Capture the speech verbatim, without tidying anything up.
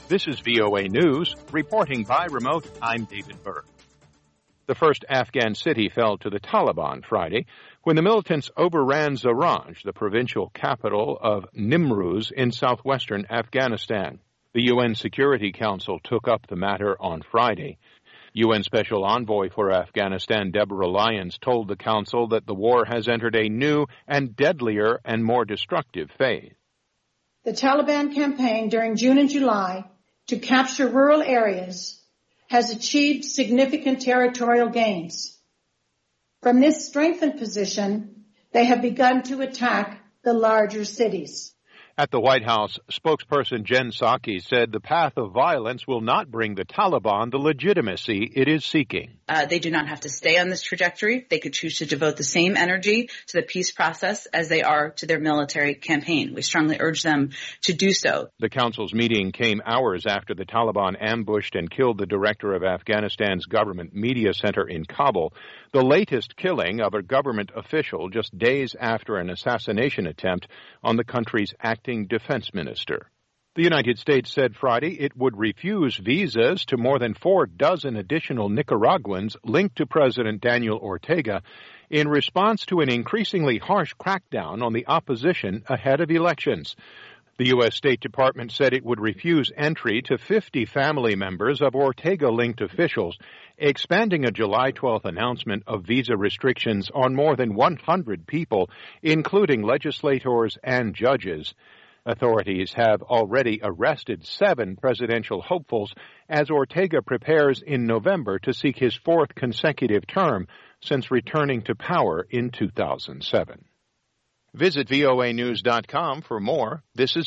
This is V O A News, reporting by remote. I'm David Berg. The first Afghan city fell to the Taliban Friday when the militants overran Zaranj, the provincial capital of Nimruz in southwestern Afghanistan. The U N Security Council took up the matter on Friday. U N Special Envoy for Afghanistan Deborah Lyons told the Council that the war has entered a new and deadlier and more destructive phase. The Taliban campaign during June and July to capture rural areas has achieved significant territorial gains. From this strengthened position, they have begun to attack the larger cities. At the White House, spokesperson Jen Psaki said the path of violence will not bring the Taliban the legitimacy it is seeking. Uh, they do not have to stay on this trajectory. They could choose to devote the same energy to the peace process as they are to their military campaign. We strongly urge them to do so. The council's meeting came hours after the Taliban ambushed and killed the director of Afghanistan's government media center in Kabul, the latest killing of a government official just days after an assassination attempt on the country's acting defense minister. The United States said Friday it would refuse visas to more than four dozen additional Nicaraguans linked to President Daniel Ortega in response to an increasingly harsh crackdown on the opposition ahead of elections. The U S State Department said it would refuse entry to fifty family members of Ortega-linked officials, expanding a July twelfth announcement of visa restrictions on more than one hundred people, including legislators and judges. Authorities have already arrested seven presidential hopefuls as Ortega prepares in November to seek his fourth consecutive term since returning to power in two thousand seven. Visit V O A news dot com for more. This is